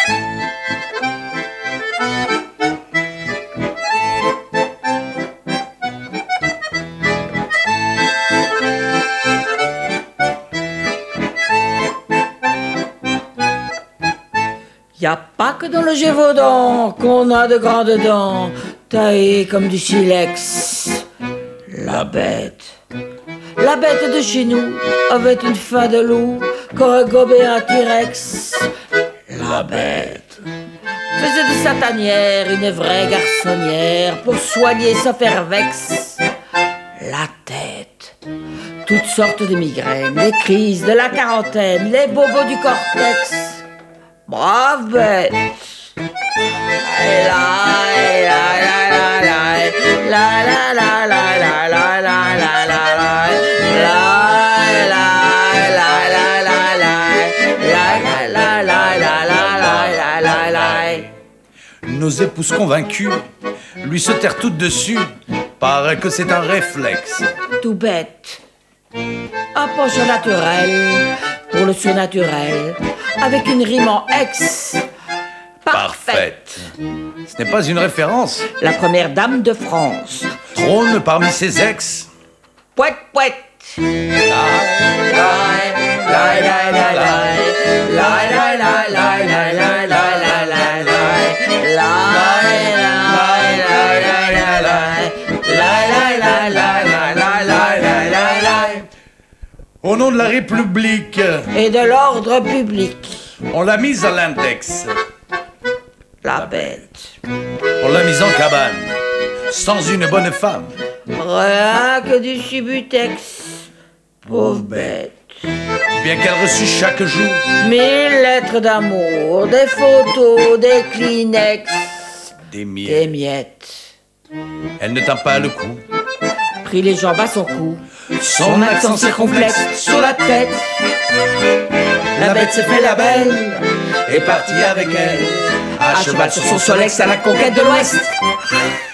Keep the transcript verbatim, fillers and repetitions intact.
Y a pas que dans le Gévaudan qu'on a de grandes dents, taillées comme du silex. La bête, la bête de chez nous avait une faim de loup qu'aurait gobé un T-Rex. La bête faisait de sa tanière une vraie garçonnière pour soigner sa fervex. La tête, toutes sortes de migraines, les crises de la quarantaine, les bobos du cortex. Brave bête. Nos épouses convaincues lui se terrent toutes dessus. Paraît que c'est un réflexe. Tout bête. Un penchant naturel pour le surnaturel, avec une rime en ex. Parfaite. Ce n'est pas une référence. La première dame de France Trône parmi ses ex. Pouet, pouet. Au nom de la République Et de l'ordre public. On l'a mise à l'index. La bête. On l'a mise en cabane. Sans une bonne femme. Rien que du subutex. Pauvre bête. Bien qu'elle reçût chaque jour Mille lettres d'amour, des photos, des Kleenex, des des miettes. miettes. Elle ne tint pas le coup. Prit les jambes à son cou. Son accent circonflexe sur la tête. La bête s'est fait la belle et partit avec elle. À cheval sur son solex à la conquête de l'Ouest.